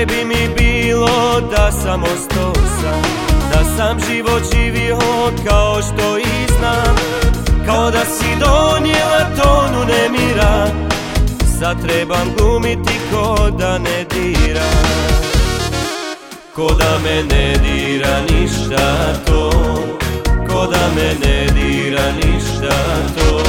Bolje bi mi bilo da sam ostao sam, da sam život živio kao što i znam. Kao da si donijela tonu nemira, sad trebam glumiti ko da ne dira. Ko da me ne dira ništa to, ko da me ne dira ništa to.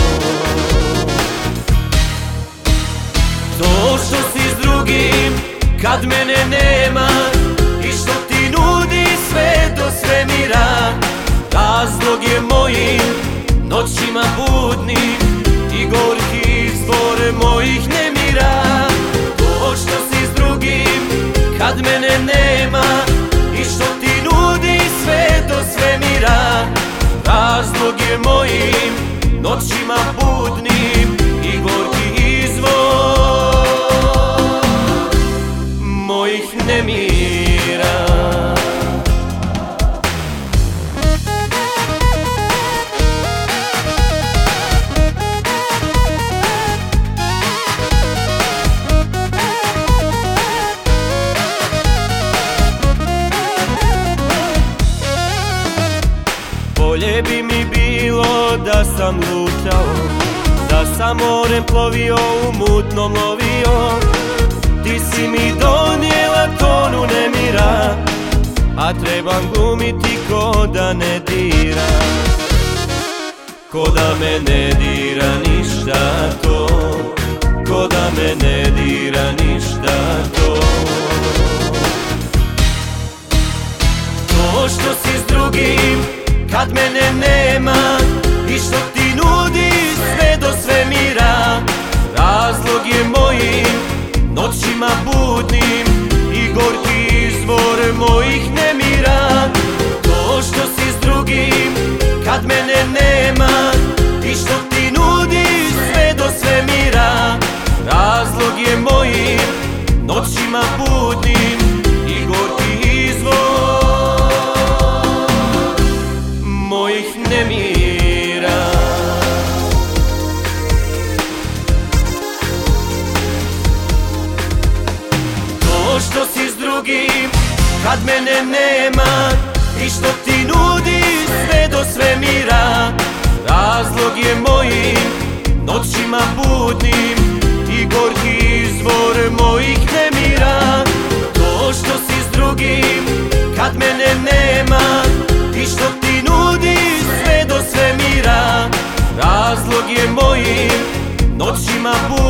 To što si s drugim kad mene nema i što ti nudi sve do svemira, razlog je mojim noćima budnim i gorki izvor mojih nemira. To što si s drugim kad mene nema i što ti nudi sve do svemira, razlog je mojim noćima budnim i gorki izvor mojih nemira. Bolje bi mi bilo da sam lutao, da sam morem plovio, u mutnom lovio. Ti si mi donijela tonu nemira, a trebam glumiti ko da ne dira. Ko da me ne dira ništa to, ko da me ne dira ništa to. To što si s drugim kad mene nema i što ti nudi sve do svemira, razlog je mojim noćima budnim i gorki izvor mojih nemira. To što si s drugim kad mene nema i što ti nudi sve do svemira, razlog je mojim noćima budnim i gorki izvor mojih nemira. To što si s drugim kad mene nema i što ti nudi sve do svemira, razlog je mojim noćima budnim i gorki izvor mojih nemira. To što si s drugim kad mene nema i što ti nudi sve do svemira, razlog je mojim noćima budnim